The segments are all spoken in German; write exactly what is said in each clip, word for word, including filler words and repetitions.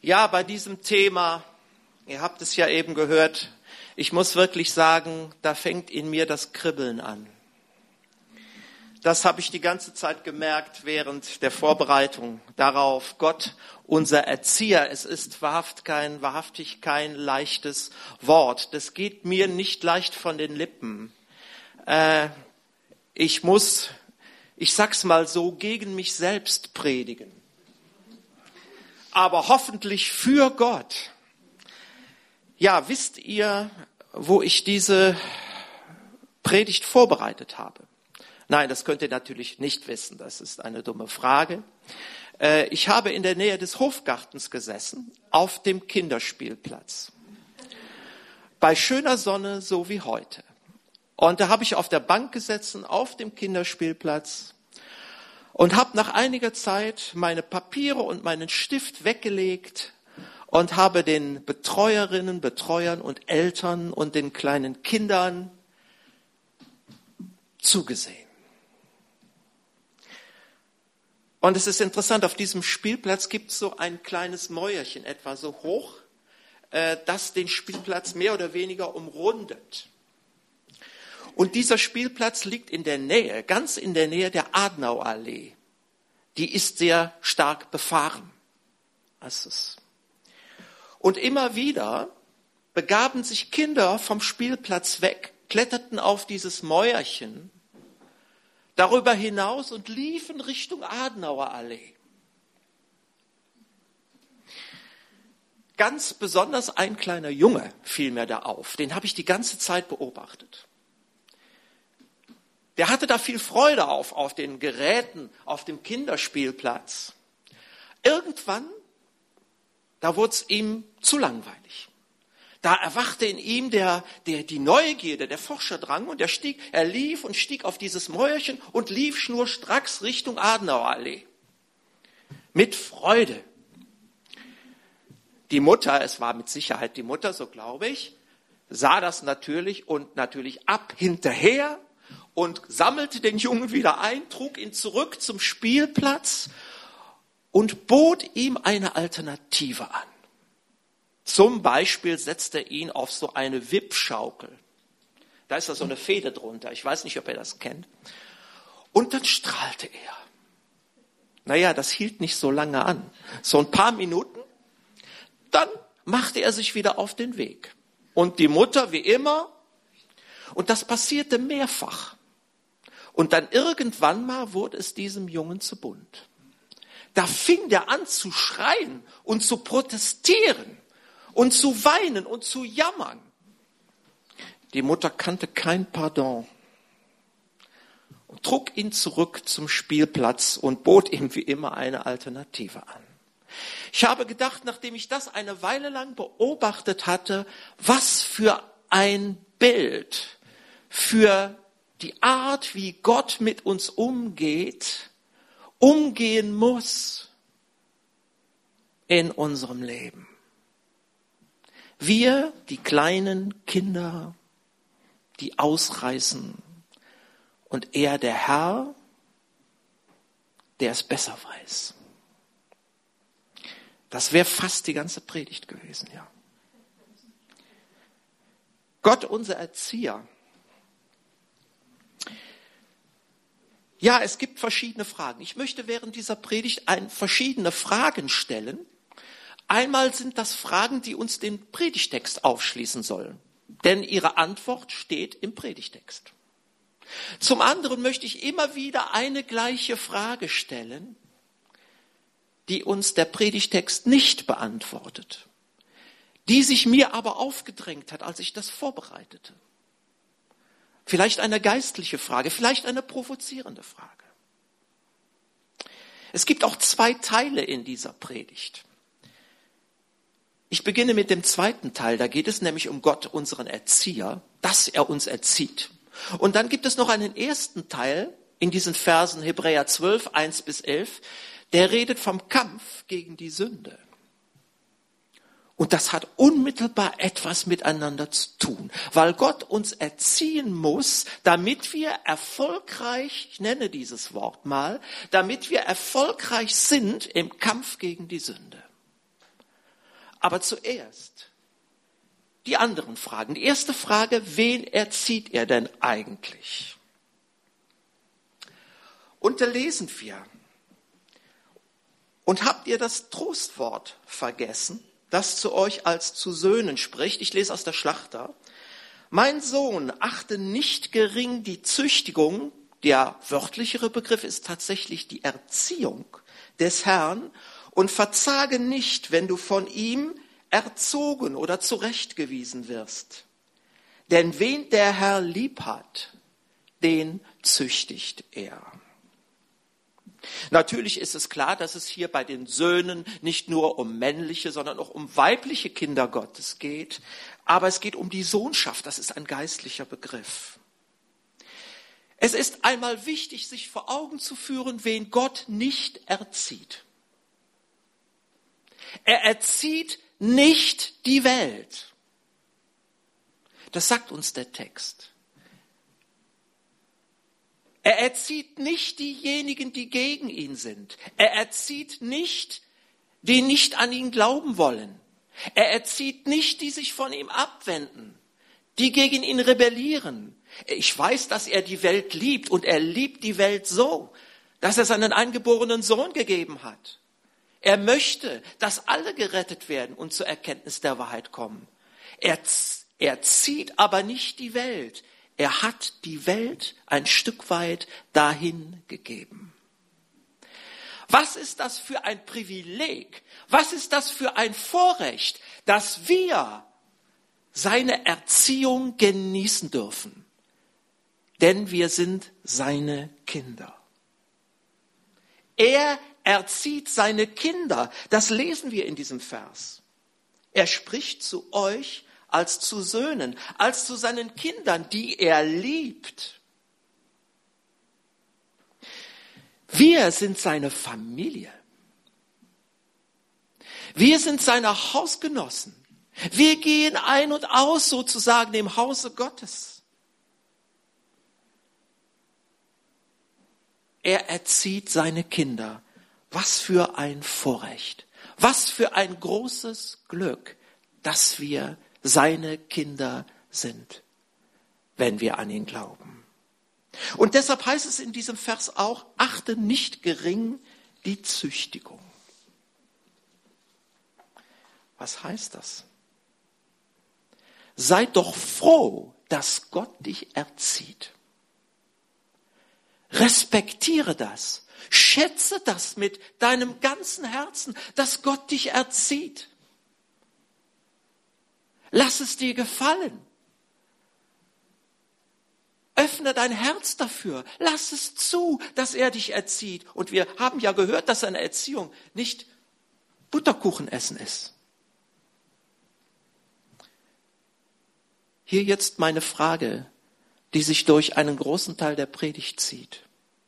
Ja, bei diesem Thema, ihr habt es ja eben gehört, ich muss wirklich sagen, da fängt in mir das Kribbeln an. Das habe ich die ganze Zeit gemerkt während der Vorbereitung darauf. Gott, unser Erzieher, es ist wahrhaft kein, wahrhaftig kein leichtes Wort. Das geht mir nicht leicht von den Lippen. Äh, ich muss, ich sag's mal so, gegen mich selbst predigen. Aber hoffentlich für Gott. Ja, wisst ihr, wo ich diese Predigt vorbereitet habe? Nein, das könnt ihr natürlich nicht wissen. Das ist eine dumme Frage. Ich habe in der Nähe des Hofgartens gesessen, auf dem Kinderspielplatz. Bei schöner Sonne, so wie heute. Und da habe ich auf der Bank gesessen, auf dem Kinderspielplatz. Und habe nach einiger Zeit meine Papiere und meinen Stift weggelegt und habe den Betreuerinnen, Betreuern und Eltern und den kleinen Kindern zugesehen. Und es ist interessant, auf diesem Spielplatz gibt es so ein kleines Mäuerchen, etwa so hoch, äh, das den Spielplatz mehr oder weniger umrundet. Und dieser Spielplatz liegt in der Nähe, ganz in der Nähe der Adenauerallee. Die ist sehr stark befahren. Und immer wieder begaben sich Kinder vom Spielplatz weg, kletterten auf dieses Mäuerchen, darüber hinaus und liefen Richtung Adenauerallee. Ganz besonders ein kleiner Junge fiel mir da auf, den habe ich die ganze Zeit beobachtet. Der hatte da viel Freude auf, auf den Geräten, auf dem Kinderspielplatz. Irgendwann, da wurde es ihm zu langweilig. Da erwachte in ihm der, der, die Neugierde, der Forscherdrang und er stieg, er lief und stieg auf dieses Mäuerchen und lief schnurstracks Richtung Adenauerallee. Mit Freude. Die Mutter, es war mit Sicherheit die Mutter, so glaube ich, sah das natürlich und natürlich ab hinterher und sammelte den Jungen wieder ein, trug ihn zurück zum Spielplatz und bot ihm eine Alternative an. Zum Beispiel setzte er ihn auf so eine Wippschaukel. Da ist da so eine Feder drunter. Ich weiß nicht, ob ihr das kennt. Und dann strahlte er. Naja, das hielt nicht so lange an. So ein paar Minuten. Dann machte er sich wieder auf den Weg. Und die Mutter, wie immer. Und das passierte mehrfach. Und dann irgendwann mal wurde es diesem Jungen zu bunt. Da fing der an zu schreien und zu protestieren und zu weinen und zu jammern. Die Mutter kannte kein Pardon und trug ihn zurück zum Spielplatz und bot ihm wie immer eine Alternative an. Ich habe gedacht, nachdem ich das eine Weile lang beobachtet hatte, was für ein Bild für die Art, wie Gott mit uns umgeht, umgehen muss in unserem Leben. Wir, die kleinen Kinder, die ausreißen und er, der Herr, der es besser weiß. Das wäre fast die ganze Predigt gewesen, ja. Gott, unser Erzieher. Ja, es gibt verschiedene Fragen. Ich möchte während dieser Predigt ein, verschiedene Fragen stellen. Einmal sind das Fragen, die uns den Predigtext aufschließen sollen. Denn ihre Antwort steht im Predigtext. Zum anderen möchte ich immer wieder eine gleiche Frage stellen, die uns der Predigtext nicht beantwortet, die sich mir aber aufgedrängt hat, als ich das vorbereitete. Vielleicht eine geistliche Frage, vielleicht eine provozierende Frage. Es gibt auch zwei Teile in dieser Predigt. Ich beginne mit dem zweiten Teil, da geht es nämlich um Gott, unseren Erzieher, dass er uns erzieht. Und dann gibt es noch einen ersten Teil in diesen Versen Hebräer zwölf, eins bis elf, der redet vom Kampf gegen die Sünde. Und das hat unmittelbar etwas miteinander zu tun, weil Gott uns erziehen muss, damit wir erfolgreich, ich nenne dieses Wort mal, damit wir erfolgreich sind im Kampf gegen die Sünde. Aber zuerst die anderen Fragen. Die erste Frage, wen erzieht er denn eigentlich? Und da lesen wir. Und habt ihr das Trostwort vergessen, das zu euch als zu Söhnen spricht? Ich lese aus der Schlachter. Mein Sohn, achte nicht gering die Züchtigung, der wörtlichere Begriff ist tatsächlich die Erziehung des Herrn, und verzage nicht, wenn du von ihm erzogen oder zurechtgewiesen wirst. Denn wen der Herr lieb hat, den züchtigt er. Natürlich ist es klar, dass es hier bei den Söhnen nicht nur um männliche, sondern auch um weibliche Kinder Gottes geht. Aber es geht um die Sohnschaft, das ist ein geistlicher Begriff. Es ist einmal wichtig, sich vor Augen zu führen, wen Gott nicht erzieht. Er erzieht nicht die Welt. Das sagt uns der Text. Er erzieht nicht diejenigen, die gegen ihn sind. Er erzieht nicht, die nicht an ihn glauben wollen. Er erzieht nicht, die sich von ihm abwenden, die gegen ihn rebellieren. Ich weiß, dass er die Welt liebt und er liebt die Welt so, dass er seinen eingeborenen Sohn gegeben hat. Er möchte, dass alle gerettet werden und zur Erkenntnis der Wahrheit kommen. Er, er zieht aber nicht die Welt. Er hat die Welt ein Stück weit dahin gegeben. Was ist das für ein Privileg? Was ist das für ein Vorrecht, dass wir seine Erziehung genießen dürfen? Denn wir sind seine Kinder. Er erzieht seine Kinder. Das lesen wir in diesem Vers. Er spricht zu euch als zu Söhnen, als zu seinen Kindern, die er liebt. Wir sind seine Familie. Wir sind seine Hausgenossen. Wir gehen ein und aus sozusagen im Hause Gottes. Er erzieht seine Kinder. Was für ein Vorrecht. Was für ein großes Glück, dass wir seine Kinder sind, wenn wir an ihn glauben. Und deshalb heißt es in diesem Vers auch, achte nicht gering die Züchtigung. Was heißt das? Sei doch froh, dass Gott dich erzieht. Respektiere das. Schätze das mit deinem ganzen Herzen, dass Gott dich erzieht. Lass es dir gefallen. Öffne dein Herz dafür. Lass es zu, dass er dich erzieht. Und wir haben ja gehört, dass seine Erziehung nicht Butterkuchen essen ist. Hier jetzt meine Frage, die sich durch einen großen Teil der Predigt zieht.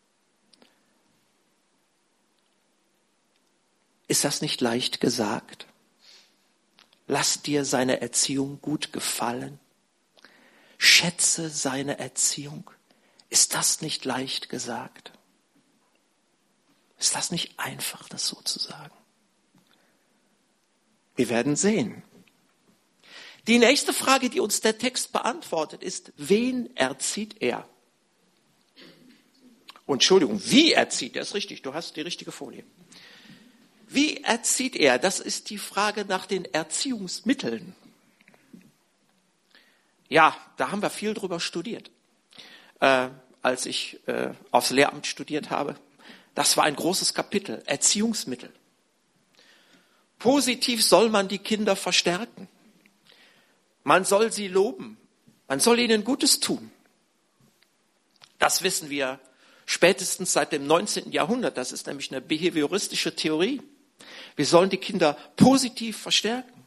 Ist das nicht leicht gesagt? Lass dir seine Erziehung gut gefallen. Schätze seine Erziehung. Ist das nicht leicht gesagt? Ist das nicht einfach, das so zu sagen? Wir werden sehen. Die nächste Frage, die uns der Text beantwortet, ist, wen erzieht er? Und Entschuldigung, wie erzieht er? Ist richtig, du hast die richtige Folie. Wie erzieht er? Das ist die Frage nach den Erziehungsmitteln. Ja, da haben wir viel drüber studiert, äh, als ich äh, aufs Lehramt studiert habe. Das war ein großes Kapitel, Erziehungsmittel. Positiv soll man die Kinder verstärken. Man soll sie loben. Man soll ihnen Gutes tun. Das wissen wir spätestens seit dem neunzehnten Jahrhundert. Das ist nämlich eine behavioristische Theorie. Wir sollen die Kinder positiv verstärken.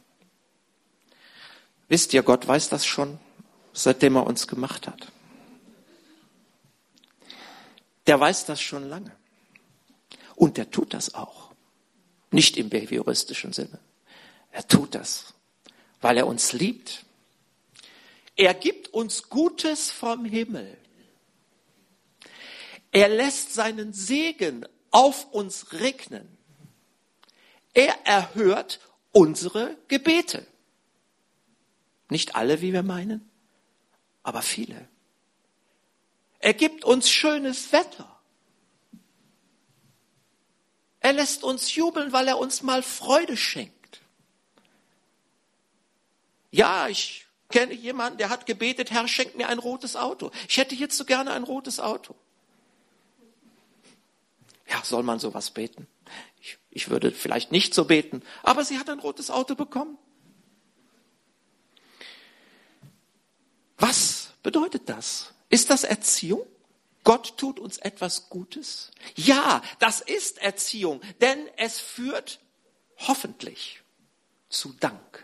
Wisst ihr, Gott weiß das schon, seitdem er uns gemacht hat. Der weiß das schon lange. Und der tut das auch. Nicht im behavioristischen Sinne. Er tut das, weil er uns liebt. Er gibt uns Gutes vom Himmel. Er lässt seinen Segen auf uns regnen. Er erhört unsere Gebete. Nicht alle, wie wir meinen, aber viele. Er gibt uns schönes Wetter. Er lässt uns jubeln, weil er uns mal Freude schenkt. Ja, ich kenne jemanden, der hat gebetet, Herr, schenk mir ein rotes Auto. Ich hätte jetzt so gerne ein rotes Auto. Ja, soll man sowas beten? Ich, ich würde vielleicht nicht so beten, aber sie hat ein rotes Auto bekommen. Was bedeutet das? Ist das Erziehung? Gott tut uns etwas Gutes? Ja, das ist Erziehung, denn es führt hoffentlich zu Dank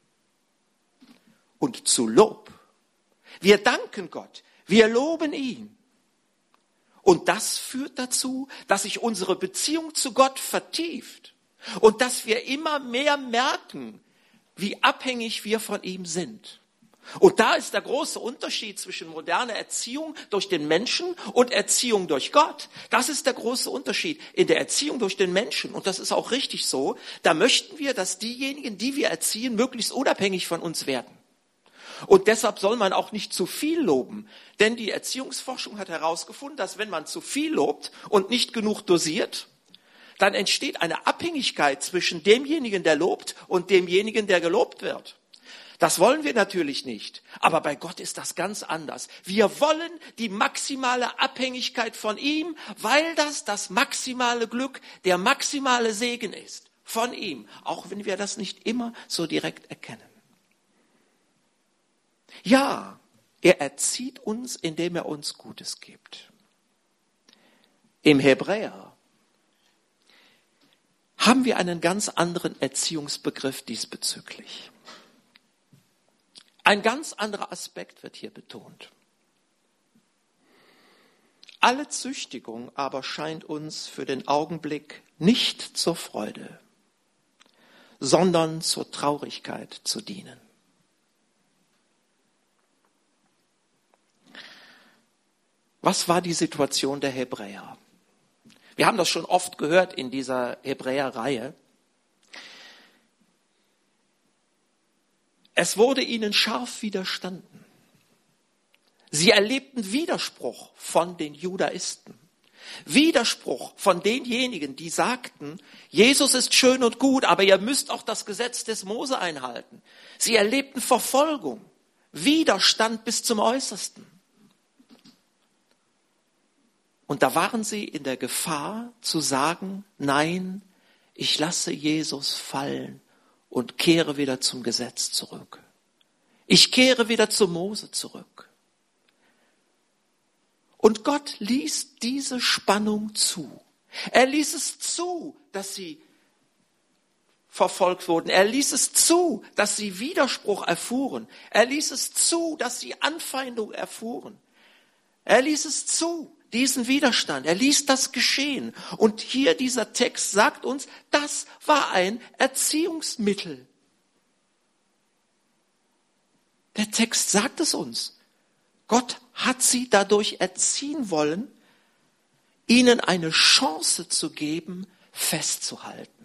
und zu Lob. Wir danken Gott, wir loben ihn. Und das führt dazu, dass sich unsere Beziehung zu Gott vertieft und dass wir immer mehr merken, wie abhängig wir von ihm sind. Und da ist der große Unterschied zwischen moderner Erziehung durch den Menschen und Erziehung durch Gott. Das ist der große Unterschied in der Erziehung durch den Menschen. Und das ist auch richtig so. Da möchten wir, dass diejenigen, die wir erziehen, möglichst unabhängig von uns werden. Und deshalb soll man auch nicht zu viel loben. Denn die Erziehungsforschung hat herausgefunden, dass wenn man zu viel lobt und nicht genug dosiert, dann entsteht eine Abhängigkeit zwischen demjenigen, der lobt, und demjenigen, der gelobt wird. Das wollen wir natürlich nicht. Aber bei Gott ist das ganz anders. Wir wollen die maximale Abhängigkeit von ihm, weil das das maximale Glück, der maximale Segen ist. Von ihm. Auch wenn wir das nicht immer so direkt erkennen. Ja, er erzieht uns, indem er uns Gutes gibt. Im Hebräer haben wir einen ganz anderen Erziehungsbegriff diesbezüglich. Ein ganz anderer Aspekt wird hier betont. Alle Züchtigung aber scheint uns für den Augenblick nicht zur Freude, sondern zur Traurigkeit zu dienen. Was war die Situation der Hebräer? Wir haben das schon oft gehört in dieser Hebräer-Reihe. Es wurde ihnen scharf widerstanden. Sie erlebten Widerspruch von den Judaisten. Widerspruch von denjenigen, die sagten, Jesus ist schön und gut, aber ihr müsst auch das Gesetz des Mose einhalten. Sie erlebten Verfolgung, Widerstand bis zum Äußersten. Und da waren sie in der Gefahr zu sagen, nein, ich lasse Jesus fallen und kehre wieder zum Gesetz zurück. Ich kehre wieder zu Mose zurück. Und Gott ließ diese Spannung zu. Er ließ es zu, dass sie verfolgt wurden. Er ließ es zu, dass sie Widerspruch erfuhren. Er ließ es zu, dass sie Anfeindung erfuhren. Er ließ es zu, diesen Widerstand. Er ließ das geschehen. Und hier dieser Text sagt uns, das war ein Erziehungsmittel. Der Text sagt es uns. Gott hat sie dadurch erziehen wollen, ihnen eine Chance zu geben, festzuhalten.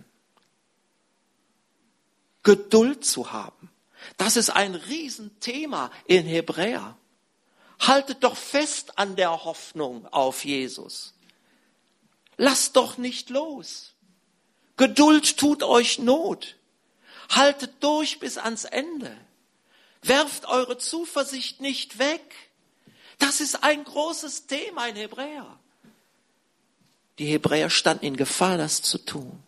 Geduld zu haben. Das ist ein Riesenthema in Hebräer. Haltet doch fest an der Hoffnung auf Jesus. Lasst doch nicht los. Geduld tut euch Not. Haltet durch bis ans Ende. Werft eure Zuversicht nicht weg. Das ist ein großes Thema in Hebräer. Die Hebräer standen in Gefahr, das zu tun.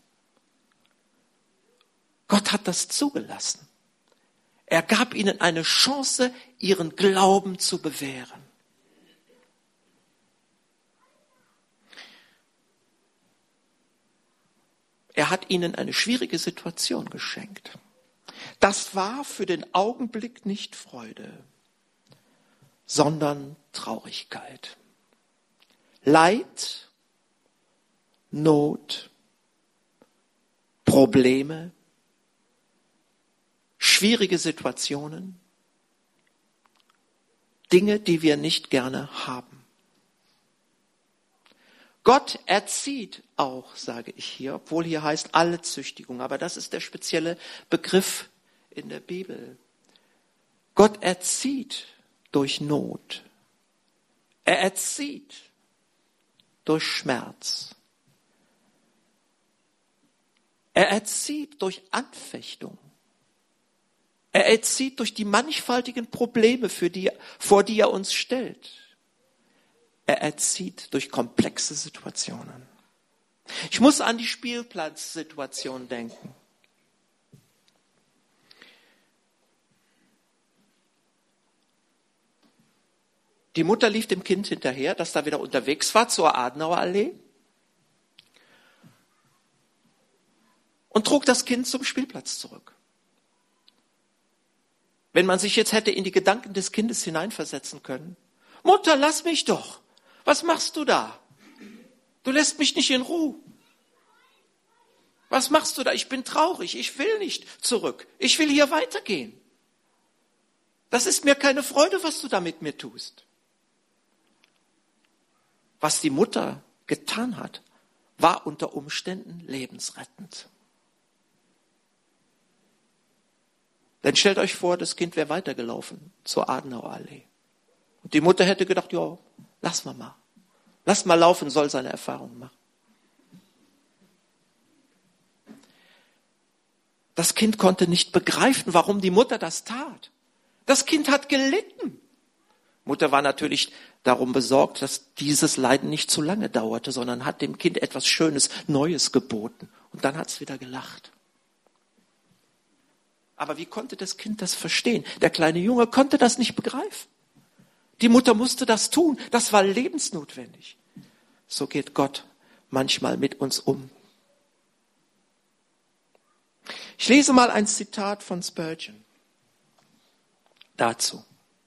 Gott hat das zugelassen. Er gab ihnen eine Chance, ihren Glauben zu bewähren. Er hat ihnen eine schwierige Situation geschenkt. Das war für den Augenblick nicht Freude, sondern Traurigkeit. Leid, Not, Probleme, schwierige Situationen, Dinge, die wir nicht gerne haben. Gott erzieht auch, sage ich hier, obwohl hier heißt alle Züchtigung, aber das ist der spezielle Begriff in der Bibel. Gott erzieht durch Not. Er erzieht durch Schmerz. Er erzieht durch Anfechtung. Er erzieht durch die mannigfaltigen Probleme, für die, vor die er uns stellt. Er erzieht durch komplexe Situationen. Ich muss an die Spielplatzsituation denken. Die Mutter lief dem Kind hinterher, das da wieder unterwegs war zur Adenauer Allee und trug das Kind zum Spielplatz zurück. Wenn man sich jetzt hätte in die Gedanken des Kindes hineinversetzen können. Mutter, lass mich doch. Was machst du da? Du lässt mich nicht in Ruhe. Was machst du da? Ich bin traurig. Ich will nicht zurück. Ich will hier weitergehen. Das ist mir keine Freude, was du da mit mir tust. Was die Mutter getan hat, war unter Umständen lebensrettend. Denn stellt euch vor, das Kind wäre weitergelaufen zur Adenauer Allee. Und die Mutter hätte gedacht, ja, lass mal mal. Lass mal laufen, soll seine Erfahrungen machen. Das Kind konnte nicht begreifen, warum die Mutter das tat. Das Kind hat gelitten. Mutter war natürlich darum besorgt, dass dieses Leiden nicht zu lange dauerte, sondern hat dem Kind etwas Schönes, Neues geboten. Und dann hat es wieder gelacht. Aber wie konnte das Kind das verstehen? Der kleine Junge konnte das nicht begreifen. Die Mutter musste das tun. Das war lebensnotwendig. So geht Gott manchmal mit uns um. Ich lese mal ein Zitat von Spurgeon dazu.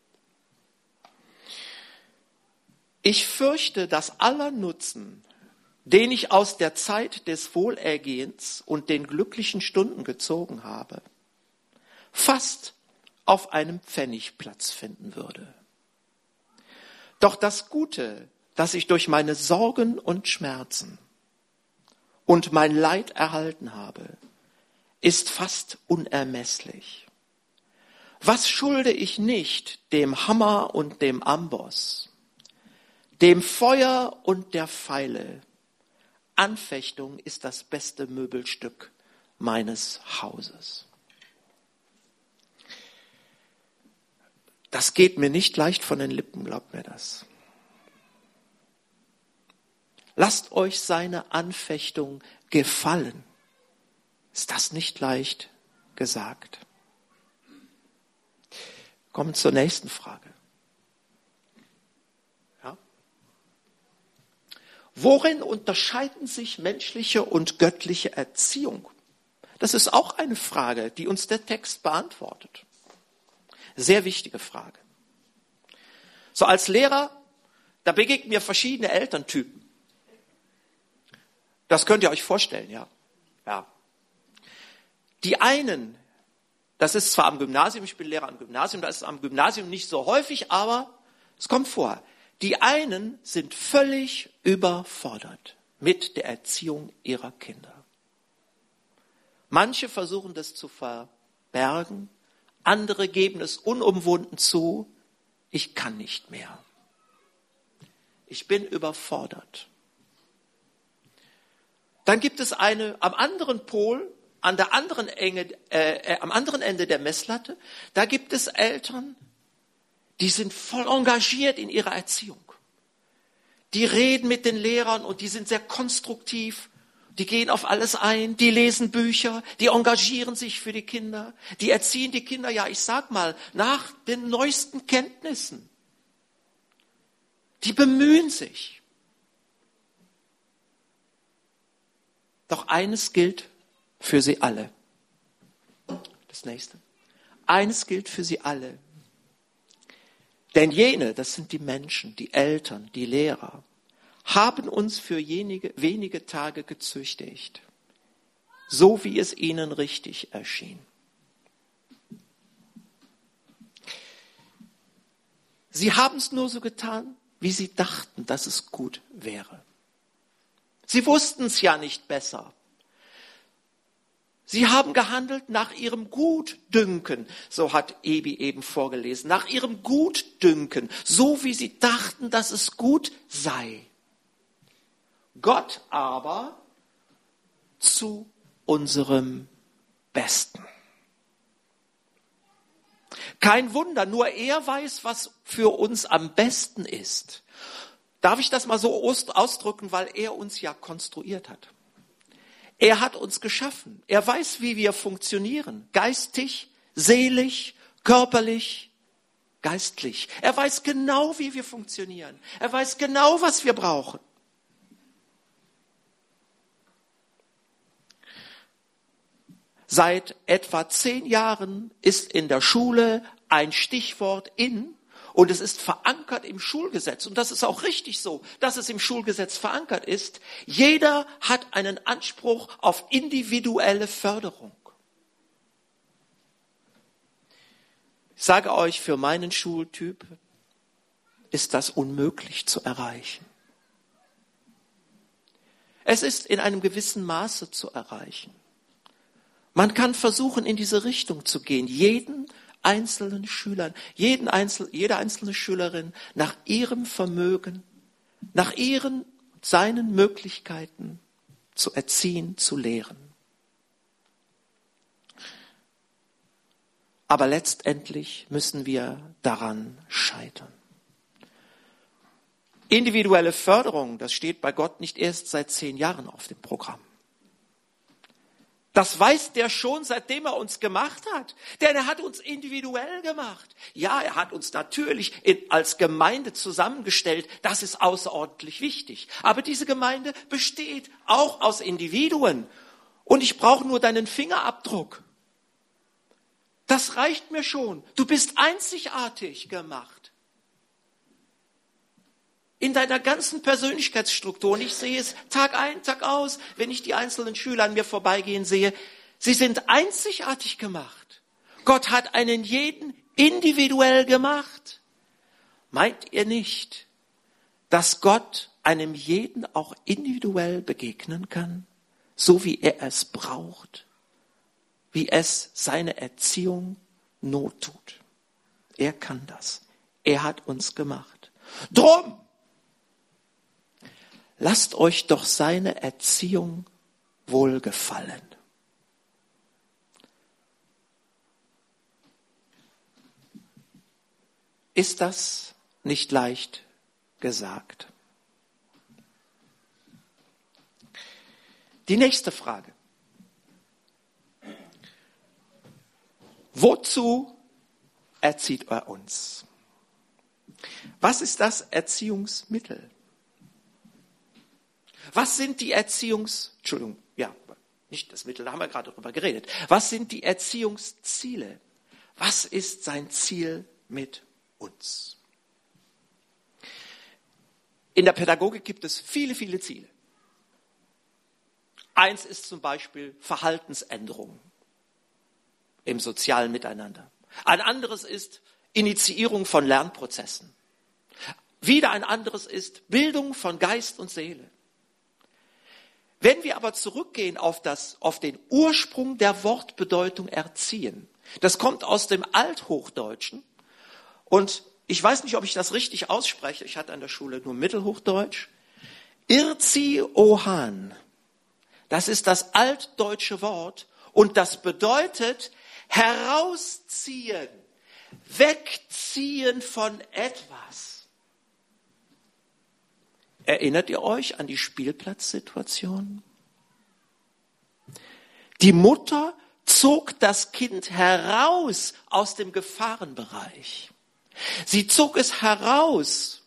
Ich fürchte, dass aller Nutzen, den ich aus der Zeit des Wohlergehens und den glücklichen Stunden gezogen habe, fast auf einem Pfennig Platz finden würde. Doch das Gute, das ich durch meine Sorgen und Schmerzen und mein Leid erhalten habe, ist fast unermesslich. Was schulde ich nicht dem Hammer und dem Amboss, dem Feuer und der Pfeile? Anfechtung ist das beste Möbelstück meines Hauses. Das geht mir nicht leicht von den Lippen, glaubt mir das. Lasst euch seine Anfechtung gefallen. Ist das nicht leicht gesagt? Kommen zur nächsten Frage. Ja? Worin unterscheiden sich menschliche und göttliche Erziehung? Das ist auch eine Frage, die uns der Text beantwortet. Sehr wichtige Frage. So als Lehrer, da begegnen mir verschiedene Elterntypen. Das könnt ihr euch vorstellen, ja. Ja. Die einen, das ist zwar am Gymnasium, ich bin Lehrer am Gymnasium, das ist am Gymnasium nicht so häufig, aber es kommt vor. Die einen sind völlig überfordert mit der Erziehung ihrer Kinder. Manche versuchen das zu verbergen, andere geben es unumwunden zu, ich kann nicht mehr. Ich bin überfordert. Dann gibt es eine am anderen Pol, an der anderen Enge, äh, am anderen Ende der Messlatte, da gibt es Eltern, die sind voll engagiert in ihrer Erziehung. Die reden mit den Lehrern und die sind sehr konstruktiv. Die gehen auf alles ein, die lesen Bücher, die engagieren sich für die Kinder, die erziehen die Kinder, ja, ich sag mal, nach den neuesten Kenntnissen. Die bemühen sich. Doch eines gilt für sie alle. Das nächste. Eines gilt für sie alle. Denn jene, das sind die Menschen, die Eltern, die Lehrer, haben uns für jenige, wenige Tage gezüchtigt, so wie es ihnen richtig erschien. Sie haben es nur so getan, wie sie dachten, dass es gut wäre. Sie wussten es ja nicht besser. Sie haben gehandelt nach ihrem Gutdünken, so hat Ebi eben vorgelesen, nach ihrem Gutdünken, so wie sie dachten, dass es gut sei. Gott aber zu unserem Besten. Kein Wunder, nur er weiß, was für uns am besten ist. Darf ich das mal so ausdrücken, weil er uns ja konstruiert hat. Er hat uns geschaffen. Er weiß, wie wir funktionieren. Geistig, seelisch, körperlich, geistlich. Er weiß genau, wie wir funktionieren. Er weiß genau, was wir brauchen. Seit etwa zehn Jahren ist in der Schule ein Stichwort in und es ist verankert im Schulgesetz. Und das ist auch richtig so, dass es im Schulgesetz verankert ist. Jeder hat einen Anspruch auf individuelle Förderung. Ich sage euch, für meinen Schultyp ist das unmöglich zu erreichen. Es ist in einem gewissen Maße zu erreichen. Man kann versuchen, in diese Richtung zu gehen, jeden einzelnen Schülern, jeden Einzel, jede einzelne Schülerin nach ihrem Vermögen, nach ihren, seinen Möglichkeiten zu erziehen, zu lehren. Aber letztendlich müssen wir daran scheitern. Individuelle Förderung, das steht bei Gott nicht erst seit zehn Jahren auf dem Programm. Das weiß der schon, seitdem er uns gemacht hat. Denn er hat uns individuell gemacht. Ja, er hat uns natürlich in, als Gemeinde zusammengestellt. Das ist außerordentlich wichtig. Aber diese Gemeinde besteht auch aus Individuen. Und ich brauche nur deinen Fingerabdruck. Das reicht mir schon. Du bist einzigartig gemacht. In deiner ganzen Persönlichkeitsstruktur. Und ich sehe es Tag ein, Tag aus, wenn ich die einzelnen Schüler an mir vorbeigehen sehe. Sie sind einzigartig gemacht. Gott hat einen jeden individuell gemacht. Meint ihr nicht, dass Gott einem jeden auch individuell begegnen kann? So wie er es braucht. Wie es seine Erziehung not tut. Er kann das. Er hat uns gemacht. Drum! Lasst euch doch seine Erziehung wohlgefallen. Ist das nicht leicht gesagt? Die nächste Frage. Wozu erzieht er uns? Was ist das Erziehungsmittel? Was sind die Erziehungs... Entschuldigung, ja, nicht das Mittel, da haben wir gerade drüber geredet. Was sind die Erziehungsziele? Was ist sein Ziel mit uns? In der Pädagogik gibt es viele, viele Ziele. Eins ist zum Beispiel Verhaltensänderung im sozialen Miteinander. Ein anderes ist Initiierung von Lernprozessen. Wieder ein anderes ist Bildung von Geist und Seele. Wenn wir aber zurückgehen auf, das, auf den Ursprung der Wortbedeutung erziehen, das kommt aus dem Althochdeutschen und ich weiß nicht, ob ich das richtig ausspreche, ich hatte an der Schule nur Mittelhochdeutsch. Irzi Ohan, das ist das altdeutsche Wort und das bedeutet herausziehen, wegziehen von etwas. Erinnert ihr euch an die Spielplatzsituation? Die Mutter zog das Kind heraus aus dem Gefahrenbereich. Sie zog es heraus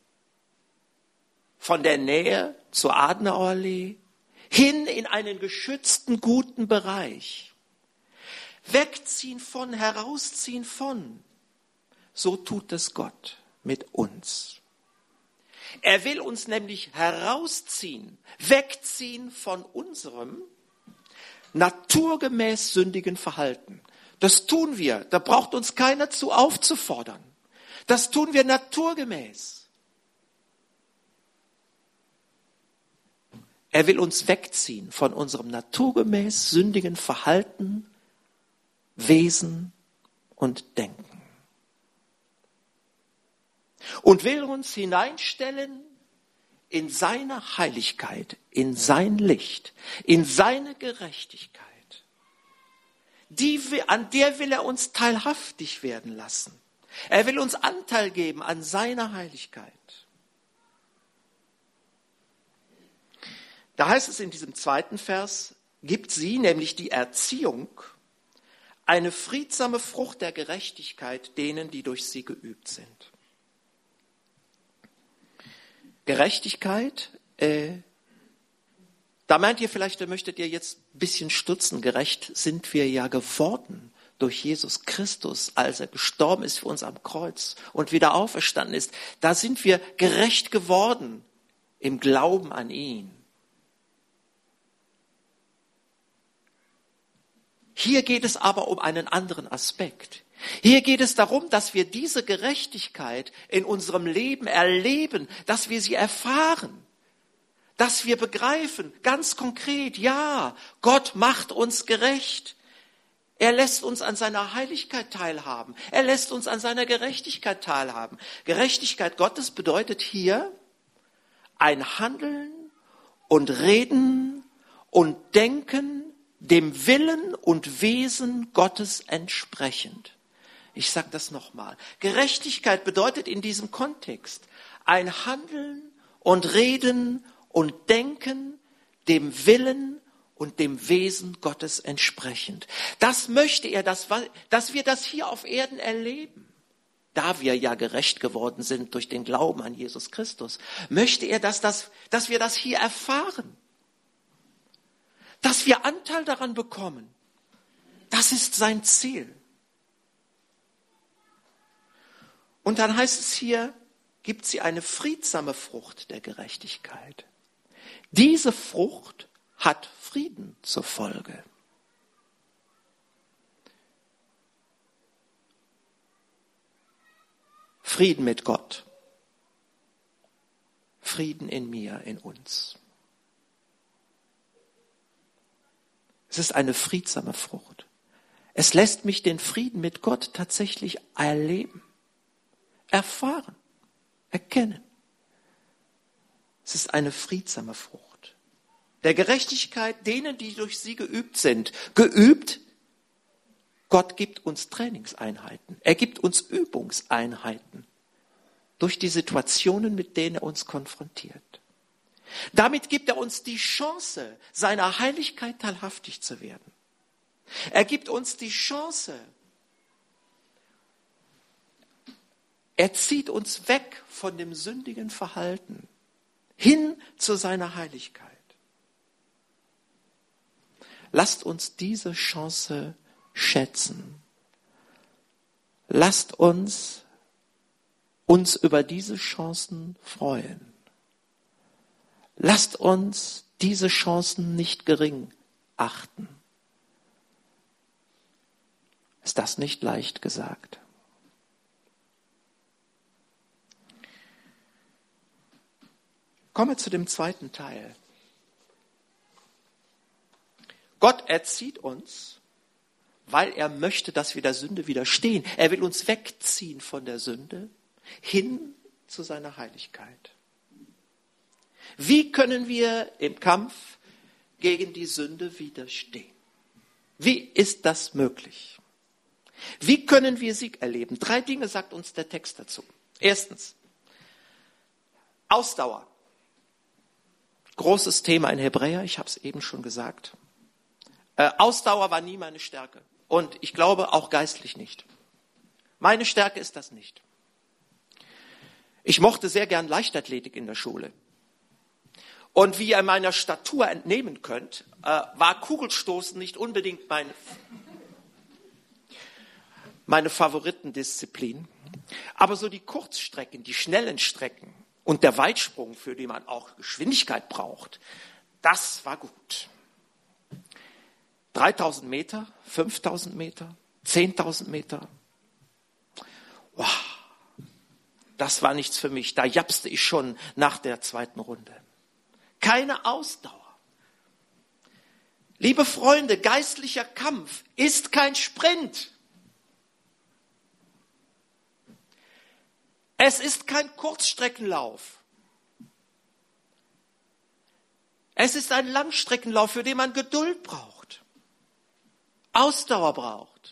von der Nähe zur Adenauerallee hin in einen geschützten, guten Bereich. Wegziehen von, herausziehen von. So tut es Gott mit uns. Er will uns nämlich herausziehen, wegziehen von unserem naturgemäß sündigen Verhalten. Das tun wir, da braucht uns keiner zu aufzufordern. Das tun wir naturgemäß. Er will uns wegziehen von unserem naturgemäß sündigen Verhalten, Wesen und Denken. Und will uns hineinstellen in seine Heiligkeit, in sein Licht, in seine Gerechtigkeit. Die, an der will er uns teilhaftig werden lassen. Er will uns Anteil geben an seiner Heiligkeit. Da heißt es in diesem zweiten Vers, gibt sie, nämlich die Erziehung, eine friedsame Frucht der Gerechtigkeit denen, die durch sie geübt sind. Gerechtigkeit, äh, da meint ihr vielleicht, da möchtet ihr jetzt ein bisschen stutzen. Gerecht sind wir ja geworden durch Jesus Christus, als er gestorben ist für uns am Kreuz und wieder auferstanden ist. Da sind wir gerecht geworden im Glauben an ihn. Hier geht es aber um einen anderen Aspekt. Hier geht es darum, dass wir diese Gerechtigkeit in unserem Leben erleben, dass wir sie erfahren, dass wir begreifen, ganz konkret, ja, Gott macht uns gerecht. Er lässt uns an seiner Heiligkeit teilhaben. Er lässt uns an seiner Gerechtigkeit teilhaben. Gerechtigkeit Gottes bedeutet hier ein Handeln und Reden und Denken dem Willen und Wesen Gottes entsprechend. Ich sage das nochmal. Gerechtigkeit bedeutet in diesem Kontext ein Handeln und Reden und Denken dem Willen und dem Wesen Gottes entsprechend. Das möchte er, dass, dass wir das hier auf Erden erleben. Da wir ja gerecht geworden sind durch den Glauben an Jesus Christus, möchte er, dass, das, dass wir das hier erfahren. Dass wir Anteil daran bekommen. Das ist sein Ziel. Und dann heißt es hier, gibt sie eine friedsame Frucht der Gerechtigkeit. Diese Frucht hat Frieden zur Folge. Frieden mit Gott. Frieden in mir, in uns. Es ist eine friedsame Frucht. Es lässt mich den Frieden mit Gott tatsächlich erleben, erfahren, erkennen. Es ist eine friedsame Frucht. Der Gerechtigkeit denen, die durch sie geübt sind. Geübt, Gott gibt uns Trainingseinheiten. Er gibt uns Übungseinheiten durch die Situationen, mit denen er uns konfrontiert. Damit gibt er uns die Chance, seiner Heiligkeit teilhaftig zu werden. Er gibt uns die Chance, er zieht uns weg von dem sündigen Verhalten hin zu seiner Heiligkeit. Lasst uns diese Chance schätzen. Lasst uns uns über diese Chancen freuen. Lasst uns diese Chancen nicht gering achten. Ist das nicht leicht gesagt? Kommen wir zu dem zweiten Teil. Gott erzieht uns, weil er möchte, dass wir der Sünde widerstehen. Er will uns wegziehen von der Sünde hin zu seiner Heiligkeit. Wie können wir im Kampf gegen die Sünde widerstehen? Wie ist das möglich? Wie können wir Sieg erleben? Drei Dinge sagt uns der Text dazu. Erstens, Ausdauer. Großes Thema in Hebräer, ich habe es eben schon gesagt. Äh, Ausdauer war nie meine Stärke und ich glaube auch geistlich nicht. Meine Stärke ist das nicht. Ich mochte sehr gern Leichtathletik in der Schule. Und wie ihr meiner Statur entnehmen könnt, äh, war Kugelstoßen nicht unbedingt mein, meine Favoritendisziplin. Aber so die Kurzstrecken, die schnellen Strecken und der Weitsprung, für den man auch Geschwindigkeit braucht, das war gut. dreitausend Meter, fünftausend Meter, zehntausend Meter. Wow, das war nichts für mich. Da japste ich schon nach der zweiten Runde. Keine Ausdauer. Liebe Freunde, geistlicher Kampf ist kein Sprint. Es ist kein Kurzstreckenlauf. Es ist ein Langstreckenlauf, für den man Geduld braucht, Ausdauer braucht.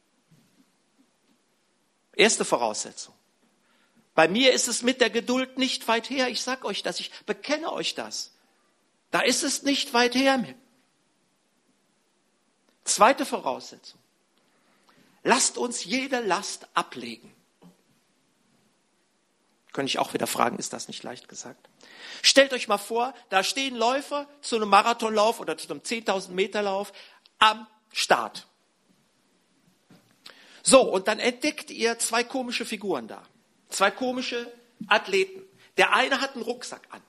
Erste Voraussetzung. Bei mir ist es mit der Geduld nicht weit her. Ich sage euch das, ich bekenne euch das. Da ist es nicht weit her mit. Zweite Voraussetzung. Lasst uns jede Last ablegen. Könnte ich auch wieder fragen, ist das nicht leicht gesagt? Stellt euch mal vor, da stehen Läufer zu einem Marathonlauf oder zu einem zehntausend Meter Lauf am Start. So, und dann entdeckt ihr zwei komische Figuren da. Zwei komische Athleten. Der eine hat einen Rucksack an.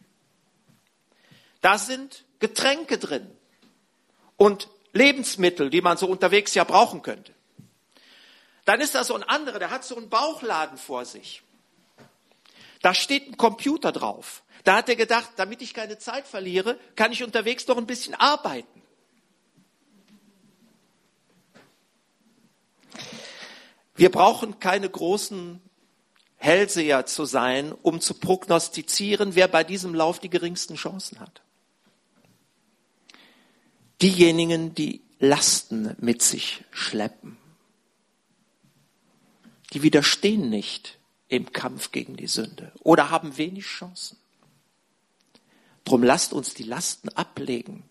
Da sind Getränke drin und Lebensmittel, die man so unterwegs ja brauchen könnte. Dann ist da so ein anderer, der hat so einen Bauchladen vor sich. Da steht ein Computer drauf. Da hat er gedacht, damit ich keine Zeit verliere, kann ich unterwegs noch ein bisschen arbeiten. Wir brauchen keine großen Hellseher zu sein, um zu prognostizieren, wer bei diesem Lauf die geringsten Chancen hat. Diejenigen, die Lasten mit sich schleppen, die widerstehen nicht im Kampf gegen die Sünde oder haben wenig Chancen. Drum lasst uns die Lasten ablegen.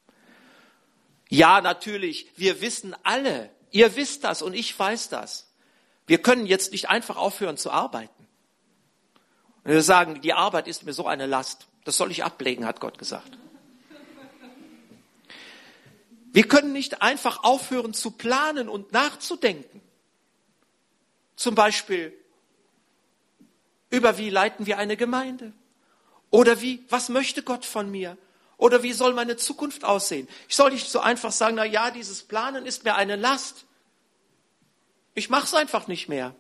Ja, natürlich, wir wissen alle, ihr wisst das und ich weiß das. Wir können jetzt nicht einfach aufhören zu arbeiten. Und wir sagen, die Arbeit ist mir so eine Last. Das soll ich ablegen, hat Gott gesagt. Wir können nicht einfach aufhören zu planen und nachzudenken. Zum Beispiel über wie leiten wir eine Gemeinde? Oder wie, was möchte Gott von mir? Oder wie soll meine Zukunft aussehen? Ich soll nicht so einfach sagen, na ja, dieses Planen ist mir eine Last. Ich mache es einfach nicht mehr.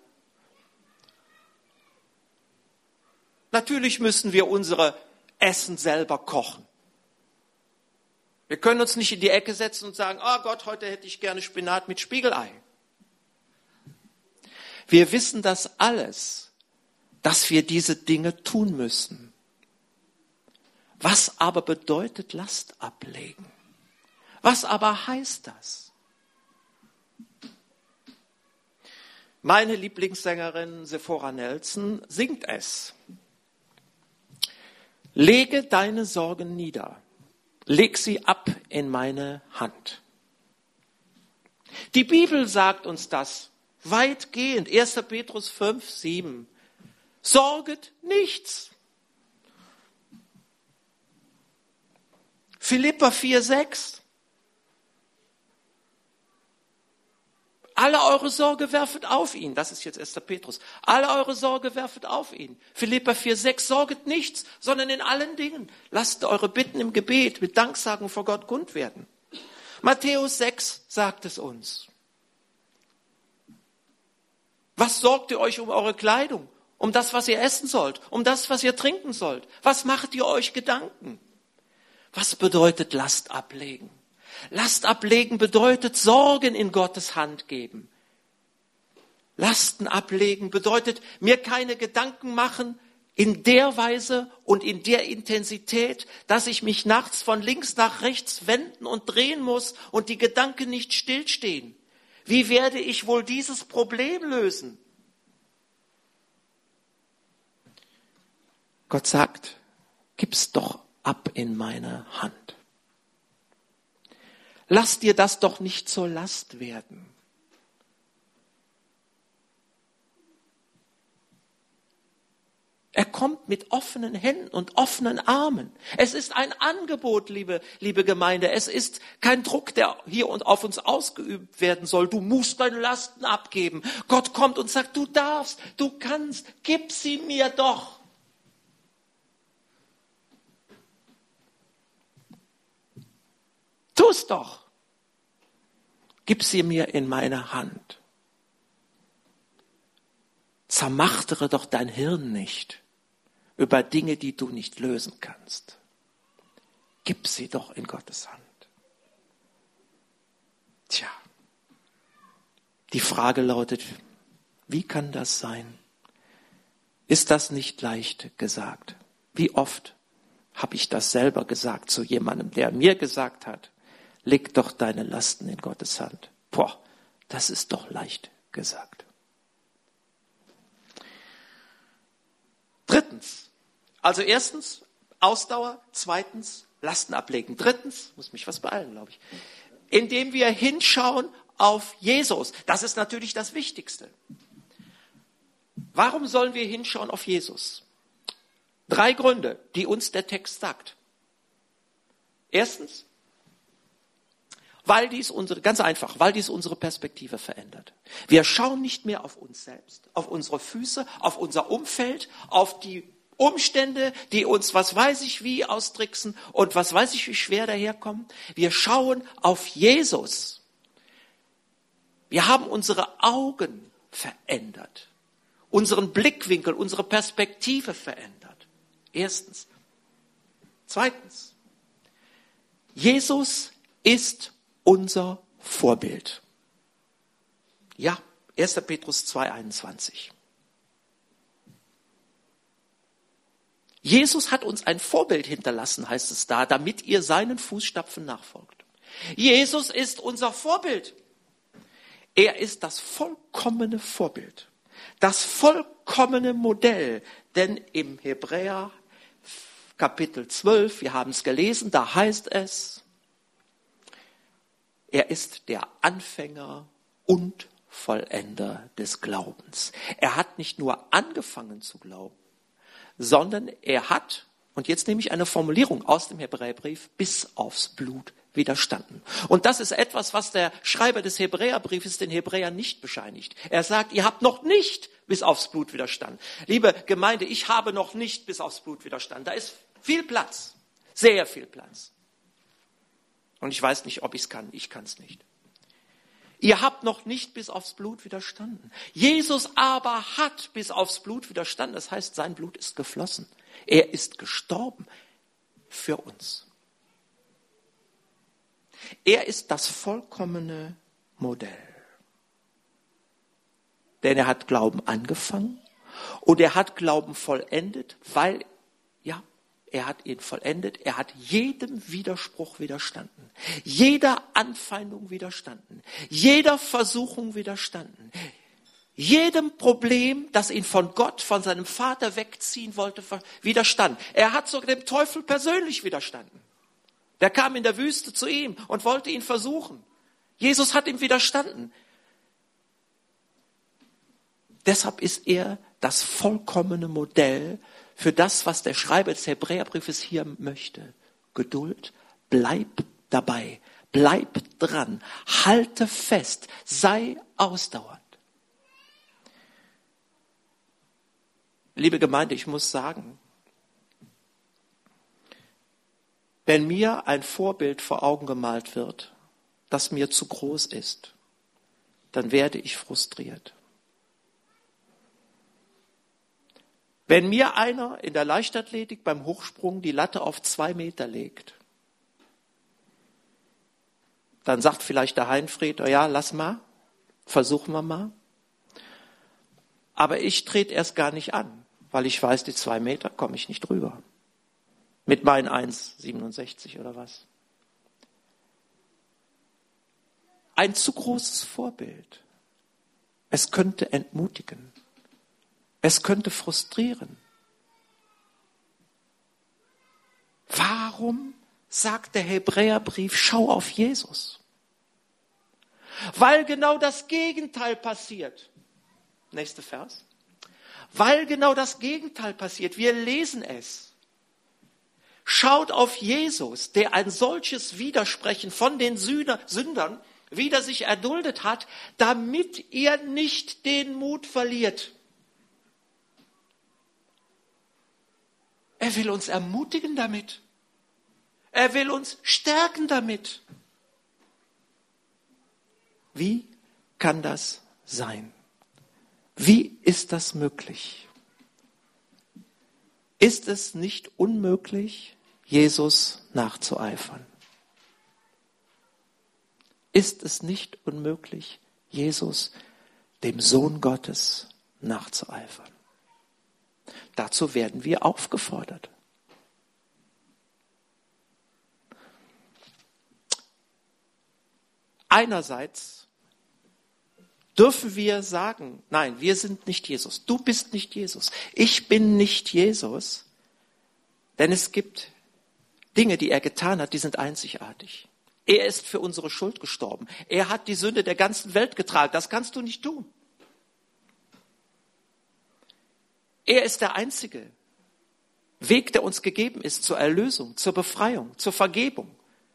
Natürlich müssen wir unsere Essen selber kochen. Wir können uns nicht in die Ecke setzen und sagen, oh Gott, heute hätte ich gerne Spinat mit Spiegelei. Wir wissen das alles, dass wir diese Dinge tun müssen. Was aber bedeutet Last ablegen? Was aber heißt das? Meine Lieblingssängerin Sephora Nelson singt es. Lege deine Sorgen nieder, leg sie ab in meine Hand. Die Bibel sagt uns das weitgehend. erster Petrus fünf, sieben. Sorget nichts. Philipper vier, sechs. Alle eure Sorge werfet auf ihn. Das ist jetzt erster Petrus. Alle eure Sorge werfet auf ihn. Philipper vier, sechs. Sorget nichts, sondern in allen Dingen. Lasst eure Bitten im Gebet mit Danksagen vor Gott kund werden. Matthäus sechs sagt es uns. Was sorgt ihr euch um eure Kleidung? Um das, was ihr essen sollt? Um das, was ihr trinken sollt? Was macht ihr euch Gedanken? Was bedeutet Last ablegen? Last ablegen bedeutet Sorgen in Gottes Hand geben. Lasten ablegen bedeutet mir keine Gedanken machen in der Weise und in der Intensität, dass ich mich nachts von links nach rechts wenden und drehen muss und die Gedanken nicht stillstehen. Wie werde ich wohl dieses Problem lösen? Gott sagt, gib's doch ab in meine Hand. Lass dir das doch nicht zur Last werden. Er kommt mit offenen Händen und offenen Armen. Es ist ein Angebot, liebe, liebe Gemeinde. Es ist kein Druck, der hier und auf uns ausgeübt werden soll. Du musst deine Lasten abgeben. Gott kommt und sagt, du darfst, du kannst, gib sie mir doch. Tu's doch. Gib sie mir in meine Hand. Zermachtere doch dein Hirn nicht über Dinge, die du nicht lösen kannst. Gib sie doch in Gottes Hand. Die Frage lautet, wie kann das sein? Ist das nicht leicht gesagt? Wie oft habe ich das selber gesagt zu jemandem, der mir gesagt hat, leg doch deine Lasten in Gottes Hand. Boah, das ist doch leicht gesagt. Drittens, also erstens Ausdauer, zweitens Lasten ablegen. Drittens, muss mich was beeilen, glaube ich, indem wir hinschauen auf Jesus. Das ist natürlich das Wichtigste. Warum sollen wir hinschauen auf Jesus? Drei Gründe, die uns der Text sagt. Erstens, weil dies unsere, ganz einfach, weil dies unsere Perspektive verändert. Wir schauen nicht mehr auf uns selbst, auf unsere Füße, auf unser Umfeld, auf die Umstände, die uns, was weiß ich wie, austricksen und was weiß ich wie schwer daherkommen. Wir schauen auf Jesus. Wir haben unsere Augen verändert, unseren Blickwinkel, unsere Perspektive verändert. Erstens. Zweitens. Jesus ist unser Vorbild. Ja, erster Petrus zwei einundzwanzig. Jesus hat uns ein Vorbild hinterlassen, heißt es da, damit ihr seinen Fußstapfen nachfolgt. Jesus ist unser Vorbild. Er ist das vollkommene Vorbild, das vollkommene Modell, denn im Hebräer Kapitel zwölf, wir haben es gelesen, da heißt es, er ist der Anfänger und Vollender des Glaubens. Er hat nicht nur angefangen zu glauben, sondern er hat, und jetzt nehme ich eine Formulierung aus dem Hebräerbrief, bis aufs Blut widerstanden. Und das ist etwas, was der Schreiber des Hebräerbriefes den Hebräern nicht bescheinigt. Er sagt, ihr habt noch nicht bis aufs Blut widerstanden. Liebe Gemeinde, ich habe noch nicht bis aufs Blut widerstanden. Da ist viel Platz, sehr viel Platz. Und ich weiß nicht, ob ich es kann. Ich kann es nicht. Ihr habt noch nicht bis aufs Blut widerstanden. Jesus aber hat bis aufs Blut widerstanden. Das heißt, sein Blut ist geflossen. Er ist gestorben für uns. Er ist das vollkommene Modell. Denn er hat Glauben angefangen und er hat Glauben vollendet, weil, ja, er hat ihn vollendet, er hat jedem Widerspruch widerstanden, jeder Anfeindung widerstanden, jeder Versuchung widerstanden, jedem Problem, das ihn von Gott, von seinem Vater wegziehen wollte, widerstanden. Er hat sogar dem Teufel persönlich widerstanden. Der kam in der Wüste zu ihm und wollte ihn versuchen. Jesus hat ihm widerstanden. Deshalb ist er das vollkommene Modell für das, was der Schreiber des Hebräerbriefes hier möchte. Geduld, bleib dabei, bleib dran, halte fest, sei ausdauernd. Liebe Gemeinde, ich muss sagen, wenn mir ein Vorbild vor Augen gemalt wird, das mir zu groß ist, dann werde ich frustriert. Wenn mir einer in der Leichtathletik beim Hochsprung die Latte auf zwei Meter legt, dann sagt vielleicht der Heinfried, oh ja, lass mal, versuchen wir mal. Aber ich trete erst gar nicht an, weil ich weiß, die zwei Meter komme ich nicht drüber. Mit meinen eins Komma siebenundsechzig oder was. Ein zu großes Vorbild. Es könnte entmutigen. Es könnte frustrieren. Warum sagt der Hebräerbrief, schau auf Jesus? Weil genau das Gegenteil passiert. Nächster Vers. Weil genau das Gegenteil passiert. Wir lesen es. Schaut auf Jesus, der ein solches Widersprechen von den Sündern wieder sich erduldet hat, damit ihr nicht den Mut verliert. Er will uns ermutigen damit. Er will uns stärken damit. Wie kann das sein? Wie ist das möglich? Ist es nicht unmöglich, Jesus nachzueifern? Ist es nicht unmöglich, Jesus, dem Sohn Gottes, nachzueifern. Dazu werden wir aufgefordert. Einerseits dürfen wir sagen, nein, wir sind nicht Jesus. Du bist nicht Jesus. Ich bin nicht Jesus. Denn es gibt Dinge, die er getan hat, die sind einzigartig. Er ist für unsere Schuld gestorben. Er hat die Sünde der ganzen Welt getragen. Das kannst du nicht tun. Er ist der einzige Weg, der uns gegeben ist zur Erlösung, zur Befreiung, zur Vergebung.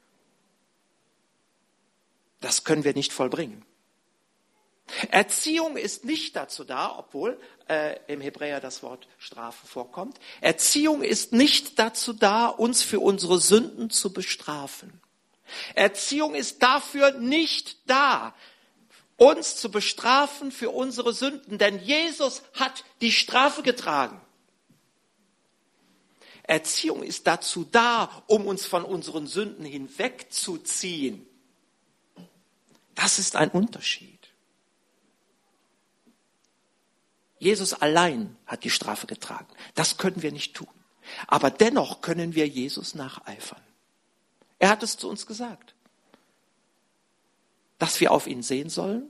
Das können wir nicht vollbringen. Erziehung ist nicht dazu da, obwohl äh, im Hebräer das Wort Strafe vorkommt. Erziehung ist nicht dazu da, uns für unsere Sünden zu bestrafen. Erziehung ist dafür nicht da, uns zu bestrafen für unsere Sünden, denn Jesus hat die Strafe getragen. Erziehung ist dazu da, um uns von unseren Sünden hinwegzuziehen. Das ist ein Unterschied. Jesus allein hat die Strafe getragen. Das können wir nicht tun. Aber dennoch können wir Jesus nacheifern. Er hat es zu uns gesagt, dass wir auf ihn sehen sollen.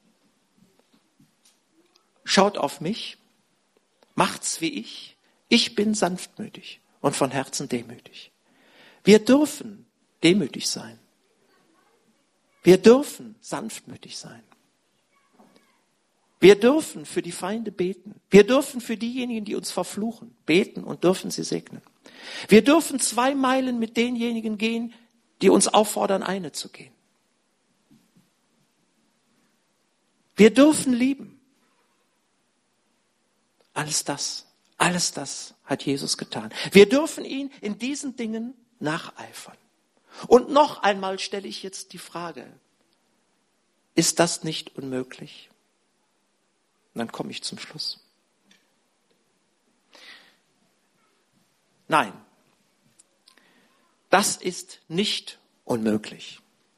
Schaut auf mich, macht's wie ich. Ich bin sanftmütig und von Herzen demütig. Wir dürfen demütig sein. Wir dürfen sanftmütig sein. Wir dürfen für die Feinde beten. Wir dürfen für diejenigen, die uns verfluchen, beten und dürfen sie segnen. Wir dürfen zwei Meilen mit denjenigen gehen, die uns auffordern, eine zu gehen. Wir dürfen lieben. Alles das, alles das hat Jesus getan. Wir dürfen ihn in diesen Dingen nacheifern. Und noch einmal stelle ich jetzt die Frage, ist das nicht unmöglich? Und dann komme ich zum Schluss. Nein, das ist nicht unmöglich.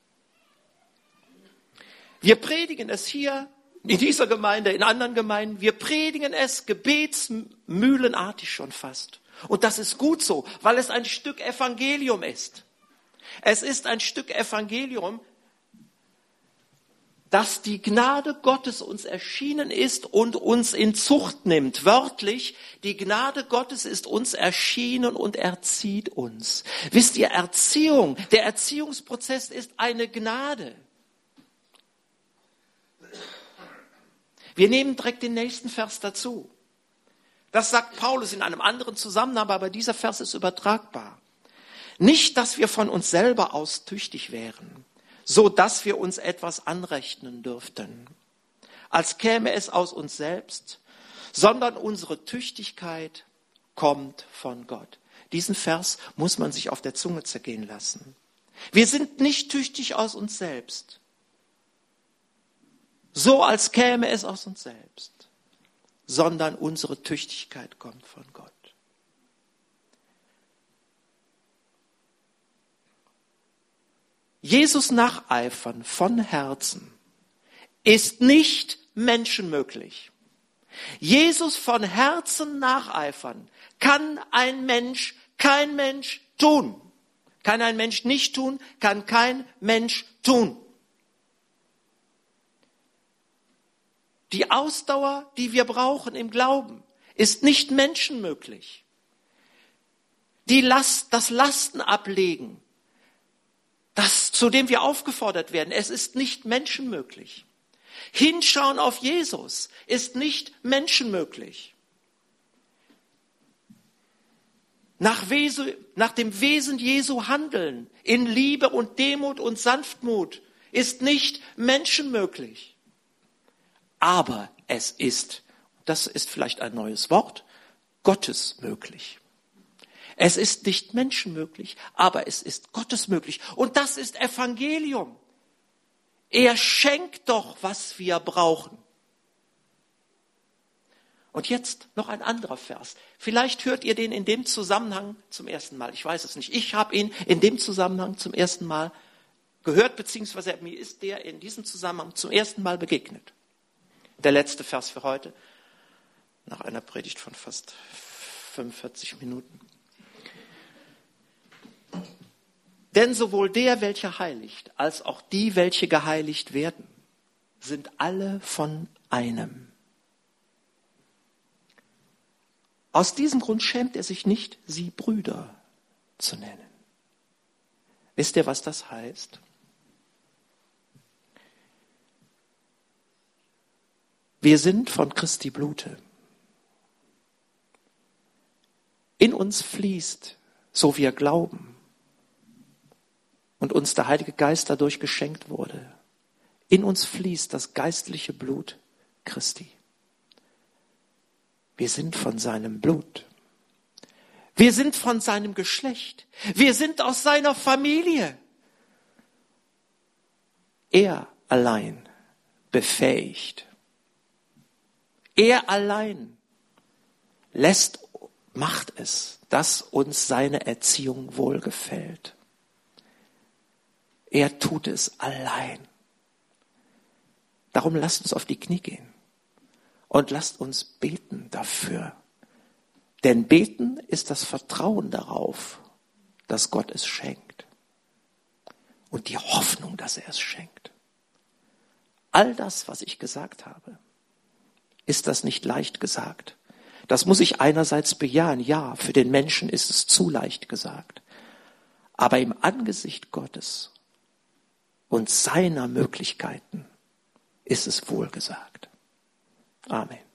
Wir predigen es hier in dieser Gemeinde, in anderen Gemeinden. Wir predigen es gebetsmühlenartig schon fast. Und das ist gut so, weil es ein Stück Evangelium ist. Es ist ein Stück Evangelium, dass die Gnade Gottes uns erschienen ist und uns in Zucht nimmt. Wörtlich, die Gnade Gottes ist uns erschienen und erzieht uns. Wisst ihr, Erziehung, der Erziehungsprozess ist eine Gnade. Wir nehmen direkt den nächsten Vers dazu. Das sagt Paulus in einem anderen Zusammenhang, aber dieser Vers ist übertragbar. Nicht, dass wir von uns selber aus tüchtig wären, so dass wir uns etwas anrechnen dürften, als käme es aus uns selbst, sondern unsere Tüchtigkeit kommt von Gott. Diesen Vers muss man sich auf der Zunge zergehen lassen. Wir sind nicht tüchtig aus uns selbst, so als käme es aus uns selbst, sondern unsere Tüchtigkeit kommt von Gott. Jesus nacheifern von Herzen ist nicht menschenmöglich. Jesus von Herzen nacheifern kann ein Mensch, kein Mensch tun. Kann ein Mensch nicht tun, kann kein Mensch tun. Die Ausdauer, die wir brauchen im Glauben, ist nicht menschenmöglich. Die Last, das Lasten ablegen, das, zu dem wir aufgefordert werden, es ist nicht menschenmöglich. Hinschauen auf Jesus ist nicht menschenmöglich. Nach, Wesu, nach dem Wesen Jesu handeln, in Liebe und Demut und Sanftmut, ist nicht menschenmöglich. Aber es ist, das ist vielleicht ein neues Wort, Gottes möglich. Es ist nicht menschenmöglich, aber es ist Gottes möglich. Und das ist Evangelium. Er schenkt doch, was wir brauchen. Und jetzt noch ein anderer Vers. Vielleicht hört ihr den in dem Zusammenhang zum ersten Mal. Ich weiß es nicht. Ich habe ihn in dem Zusammenhang zum ersten Mal gehört, beziehungsweise mir ist der in diesem Zusammenhang zum ersten Mal begegnet. Der letzte Vers für heute, nach einer Predigt von fast fünfundvierzig Minuten. Denn sowohl der, welcher heiligt, als auch die, welche geheiligt werden, sind alle von einem. Aus diesem Grund schämt er sich nicht, sie Brüder zu nennen. Wisst ihr, was das heißt? Wir sind von Christi Blute. In uns fließt, so wir glauben, und uns der Heilige Geist dadurch geschenkt wurde, in uns fließt das geistliche Blut Christi. Wir sind von seinem Blut. Wir sind von seinem Geschlecht. Wir sind aus seiner Familie. Er allein befähigt. Er allein lässt, macht es, dass uns seine Erziehung wohlgefällt. Er tut es allein. Darum lasst uns auf die Knie gehen und lasst uns beten dafür. Denn beten ist das Vertrauen darauf, dass Gott es schenkt. Und die Hoffnung, dass er es schenkt. All das, was ich gesagt habe, ist das nicht leicht gesagt. Das muss ich einerseits bejahen. Ja, für den Menschen ist es zu leicht gesagt. Aber im Angesicht Gottes und seiner Möglichkeiten ist es wohl gesagt. Amen.